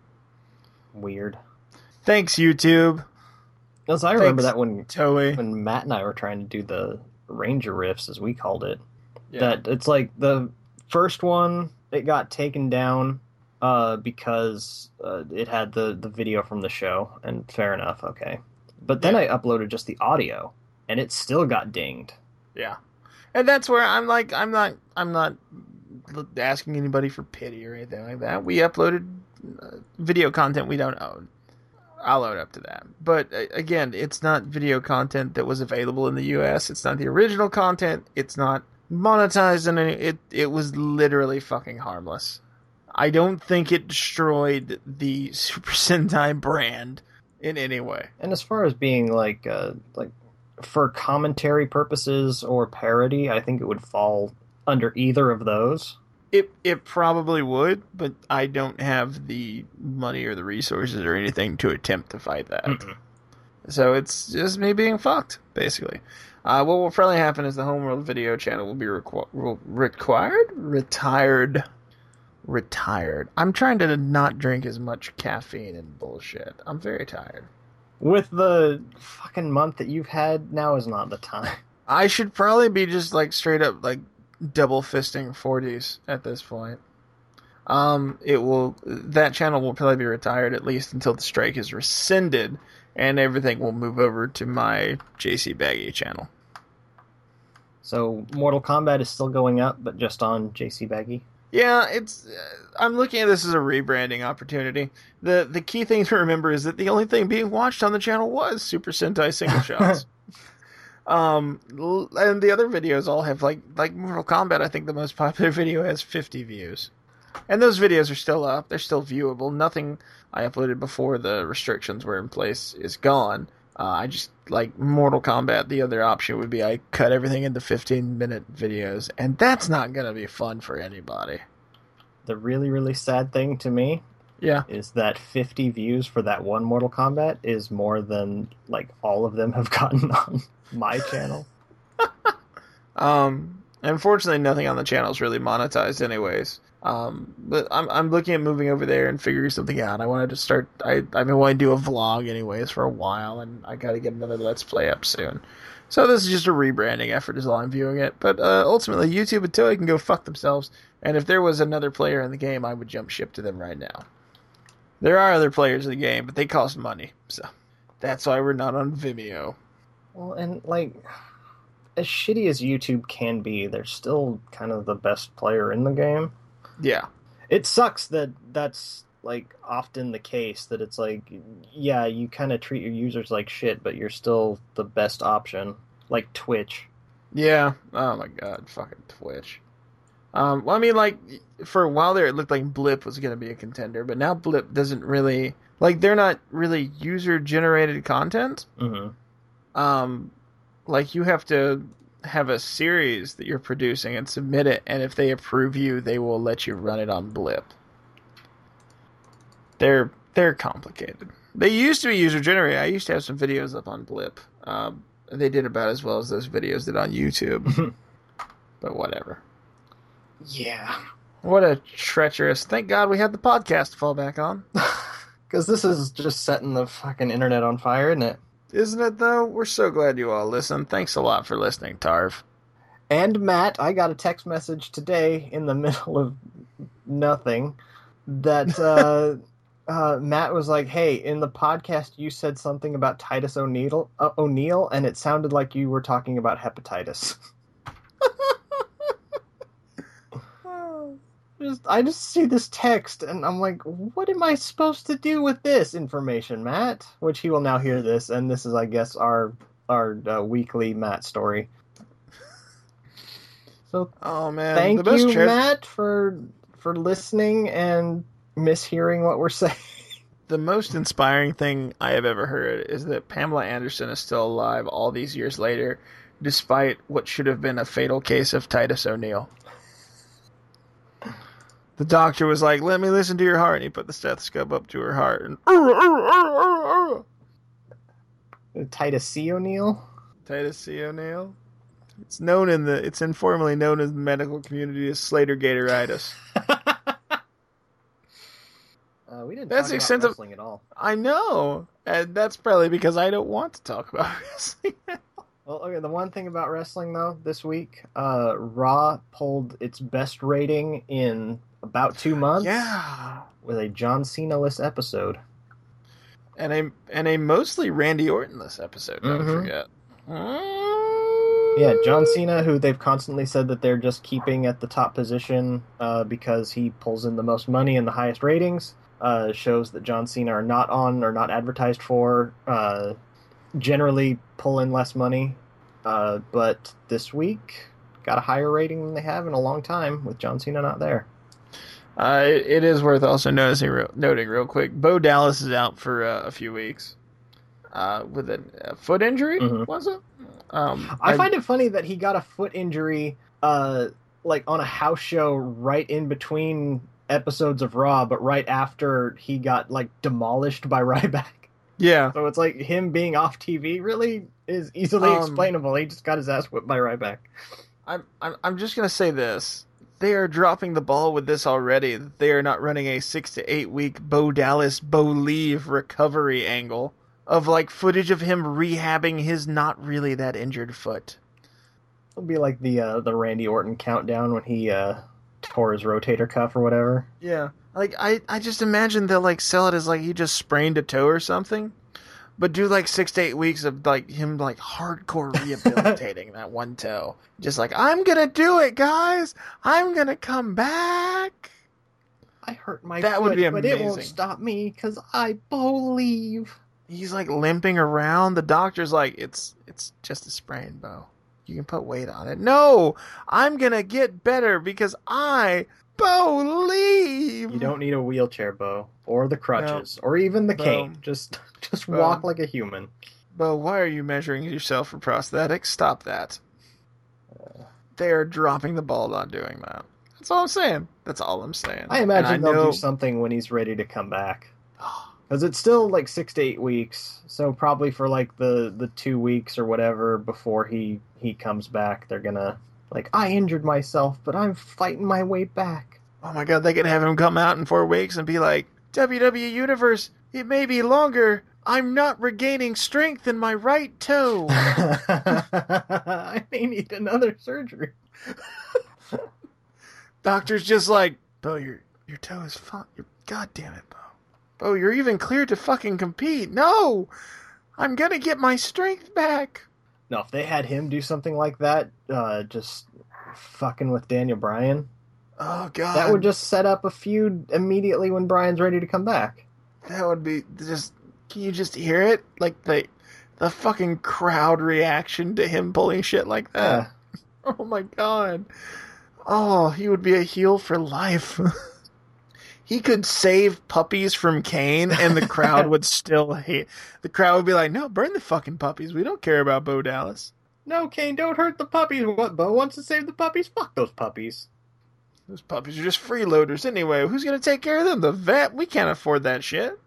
Weird. Thanks, YouTube. Because I remember that Toei. When Matt and I were trying to do the Ranger Riffs, as we called it, that it's like the first one, it got taken down because it had the video from the show, and fair enough, okay. But then I uploaded just the audio, and it still got dinged. Yeah. And that's where I'm not asking anybody for pity or anything like that. We uploaded video content we don't own. I'll own up to that. But again, it's not video content that was available in the US. It's not the original content. It's not monetized in any. It was literally fucking harmless. I don't think it destroyed the Super Sentai brand in any way. And as far as being like for commentary purposes or parody, I think it would fall under either of those. It probably would, but I don't have the money or the resources or anything to attempt to fight that. Mm-mm. So it's just me being fucked, basically. What will probably happen is the Homeworld video channel will be retired. I'm trying to not drink as much caffeine and bullshit. I'm very tired. With the fucking month that you've had, now is not the time. I should probably be just like straight up like double fisting 40s at this point. That channel will probably be retired at least until the strike is rescinded, and everything will move over to my JC Baggy channel. So Mortal Kombat is still going up, but just on JC Baggy? Yeah, I'm looking at this as a rebranding opportunity. The key thing to remember is that the only thing being watched on the channel was Super Sentai single shots. And the other videos all have like Mortal Kombat. I think the most popular video has 50 views, and those videos are still up. They're still viewable. Nothing I uploaded before the restrictions were in place is gone. I just like Mortal Kombat. The other option would be I cut everything into 15-minute videos, and that's not gonna be fun for anybody. The really, really sad thing to me, is that 50 views for that one Mortal Kombat is more than like all of them have gotten on my channel. Unfortunately, nothing on the channel is really monetized, anyways. But I'm looking at moving over there and figuring something out. I wanted to start. I've been wanting to do a vlog, anyways, for a while, and I got to get another Let's Play up soon. So this is just a rebranding effort, is all I'm viewing it. But ultimately, YouTube and Toei can go fuck themselves. And if there was another player in the game, I would jump ship to them right now. There are other players in the game, but they cost money, so that's why we're not on Vimeo. Well, and like, as shitty as YouTube can be, they're still kind of the best player in the game. Yeah. It sucks that that's like often the case, that it's like, yeah, you kind of treat your users like shit, but you're still the best option. Like Twitch. Yeah. Oh my god, fucking Twitch. Well, I mean, like, for a while there, it looked like Blip was going to be a contender, but now Blip doesn't really, like, they're not really user-generated content. Mm-hmm. Like, you have to have a series that you're producing and submit it, and if they approve you, they will let you run it on Blip. They're complicated. They used to be user-generated. I used to have some videos up on Blip. They did about as well as those videos did on YouTube. But whatever. Yeah. What a treacherous... Thank God we had the podcast to fall back on. Because this is just setting the fucking internet on fire, isn't it? Isn't it, though? We're so glad you all listen. Thanks a lot for listening, Tarv. And Matt, I got a text message today in the middle of nothing that Matt was like, hey, in the podcast you said something about Titus O'Neil, and it sounded like you were talking about hepatitis. I just see this text, and I'm like, what am I supposed to do with this information, Matt? Which he will now hear this, and this is, I guess, our weekly Matt story. So, oh man, thank you, Matt, for listening and mishearing what we're saying. The most inspiring thing I have ever heard is that Pamela Anderson is still alive all these years later, despite what should have been a fatal case of Titus O'Neil. The doctor was like, let me listen to your heart, and he put the stethoscope up to her heart, and... Titus C. O'Neil? Titus C. O'Neil? It's informally known in the medical community as Slater-Gatoritis. We didn't talk about wrestling at all. I know, and that's probably because I don't want to talk about wrestling. Well, okay, the one thing about wrestling, though, this week, Raw pulled its best rating in about 2 months. Yeah. With a John Cena-less episode. And a mostly Randy Orton-less episode, don't forget. Yeah, John Cena, who they've constantly said that they're just keeping at the top position because he pulls in the most money and the highest ratings, shows that John Cena are not on or not advertised for, generally pull in less money. But this week got a higher rating than they have in a long time with John Cena not there. It is worth also noting real quick. Bo Dallas is out for a few weeks with a foot injury. Mm-hmm. Was it? I find it funny that he got a foot injury, like on a house show right in between episodes of Raw, but right after he got like demolished by Ryback. Yeah. So it's like him being off TV really is easily explainable. He just got his ass whipped by Ryback. I'm just gonna say this. They are dropping the ball with this already. They are not running a 6 to 8 week Bo Dallas, Bo Leave recovery angle of like footage of him rehabbing his not really that injured foot. It'll be like the Randy Orton countdown when he tore his rotator cuff or whatever. Yeah. Like I just imagine they'll like sell it as like he just sprained a toe or something. But do like 6 to 8 weeks of like him like hardcore rehabilitating that one toe. Just like, I'm gonna do it, guys. I'm gonna come back. I hurt my that foot, would be but amazing. it won't stop me because I believe. He's like limping around. The doctor's like, it's just a sprain, Bo. You can put weight on it. No, I'm gonna get better because I believe. You don't need a wheelchair, Bo, or the crutches, or even the cane. Just walk like a human. Bo, why are you measuring yourself for prosthetics? Stop that. They are dropping the ball on doing that. That's all I'm saying. That's all I'm saying. I imagine they'll do something when he's ready to come back. Because it's still like 6 to 8 weeks, so probably for like the 2 weeks or whatever before he comes back, they're gonna like, I injured myself, but I'm fighting my way back. Oh my god, they could have him come out in 4 weeks and be like, WWE Universe, it may be longer. I'm not regaining strength in my right toe. I may need another surgery. Doctor's just like, Bo, your toe is fine. God damn it, Bo. Bo, you're even cleared to fucking compete. No! I'm gonna get my strength back. No, if they had him do something like that, just fucking with Daniel Bryan. Oh, God. That would just set up a feud immediately when Bryan's ready to come back. That would be just... Can you just hear it? Like, the fucking crowd reaction to him pulling shit like that. Yeah. Oh, my God. Oh, he would be a heel for life. He could save puppies from Kane, and the crowd would still hate. The crowd would be like, no, burn the fucking puppies. We don't care about Bo Dallas. No, Kane, don't hurt the puppies. What, Bo wants to save the puppies? Fuck those puppies. Those puppies are just freeloaders anyway. Who's going to take care of them? The vet? We can't afford that shit.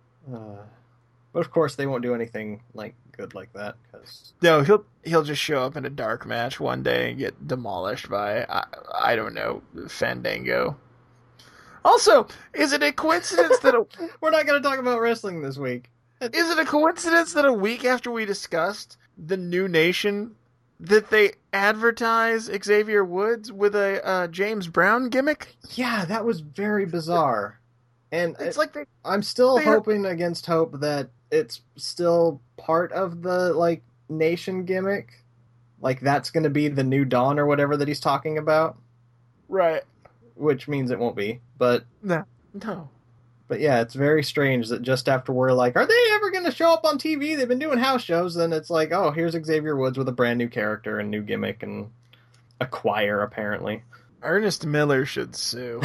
But of course, they won't do anything like good like that. Cause... No, he'll just show up in a dark match one day and get demolished by, I don't know, Fandango. Also, is it a coincidence that we're not going to talk about wrestling this week? Is it a coincidence that a week after we discussed the New Nation, that they advertise Xavier Woods with a James Brown gimmick? Yeah, that was very bizarre. And it's like I'm still hoping against hope that it's still part of the like Nation gimmick. Like that's going to be the new Dawn or whatever that he's talking about. Right. Which means it won't be. But no. But yeah, it's very strange that just after we're like, are they ever going to show up on TV? They've been doing house shows. Then it's like, oh, here's Xavier Woods with a brand new character and new gimmick and a choir, apparently. Ernest Miller should sue.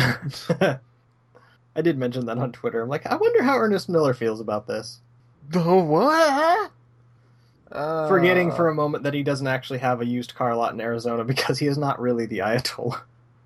I did mention that on Twitter. I'm like, I wonder how Ernest Miller feels about this. The what? Forgetting for a moment that he doesn't actually have a used car lot in Arizona because he is not really the Ayatollah.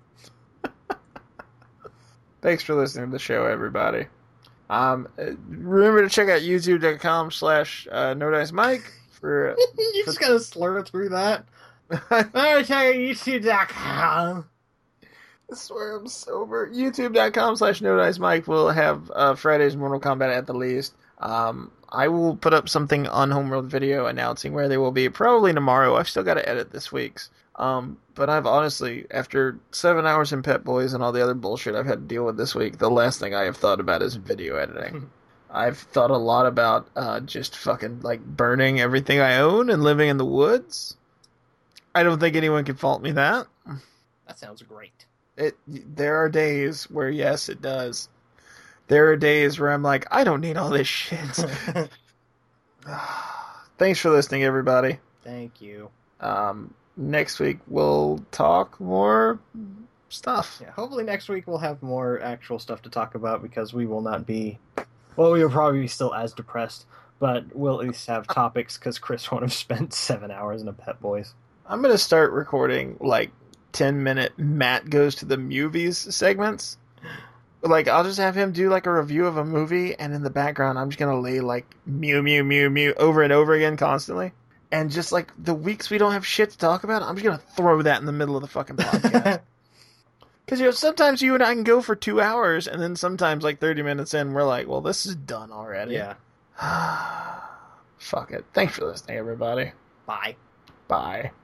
Thanks for listening to the show, everybody. Remember to check out youtube.com/NoDiceMike for... you just gotta slur through that. Remember to check out youtube.com. I swear I'm sober. youtube.com/NoDiceMike will have Friday's Mortal Kombat at the least. I will put up something on Homeworld video announcing where they will be probably tomorrow. I've still got to edit this week's. But I've honestly, after 7 hours in Pet Boys and all the other bullshit I've had to deal with this week, the last thing I have thought about is video editing. I've thought a lot about just fucking like burning everything I own and living in the woods. I don't think anyone can fault me that. That sounds great. There are days where, yes, it does. There are days where I'm like, I don't need all this shit. Thanks for listening, everybody. Thank you. Next week we'll talk more stuff. Yeah, hopefully next week we'll have more actual stuff to talk about because we will not be... Well, we will probably be still as depressed, but we'll at least have topics because Chris won't have spent 7 hours in a Pet Boys. I'm going to start recording, 10-minute Matt Goes to the Movies segments. I'll just have him do, a review of a movie, and in the background, I'm just going to lay, mew, mew, mew, mew, over and over again constantly. And just, the weeks we don't have shit to talk about, I'm just going to throw that in the middle of the fucking podcast. Because, sometimes you and I can go for 2 hours, and then sometimes, 30 minutes in, we're like, well, this is done already. Yeah. Fuck it. Thanks for listening, everybody. Bye. Bye.